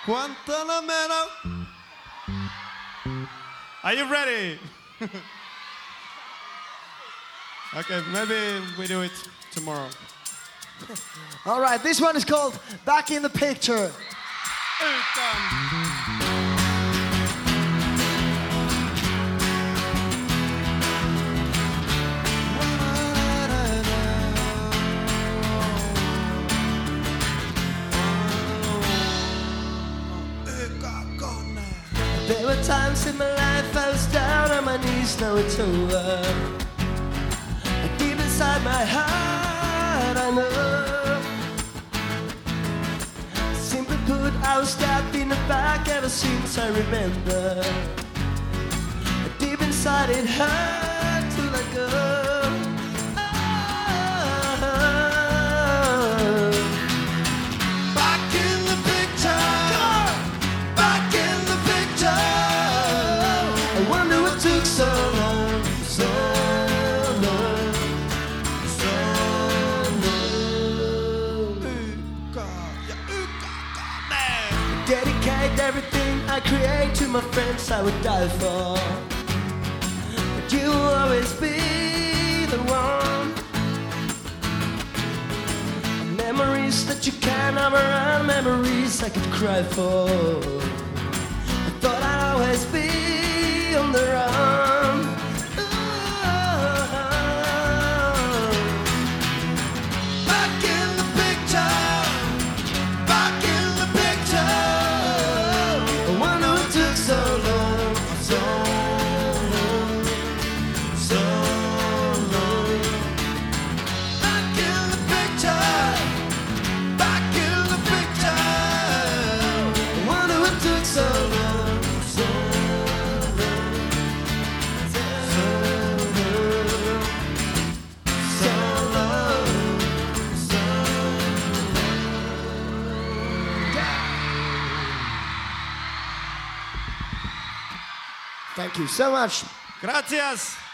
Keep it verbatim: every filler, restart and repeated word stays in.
Guantanamera. Are you ready? Okay, maybe we do it tomorrow. All right, this one is called Back in the Picture. There were times in my life I was down on my knees, now it's over. And deep inside my heart I know, simply put, I was stabbed in the back ever since I remember. And deep inside it hurt to let go. Dedicate everything I create to my friends I would die for. But you will always be the one. Memories that you can't have around, memories I could cry for. I thought I'd always be on the run. Thank you so much. Gracias.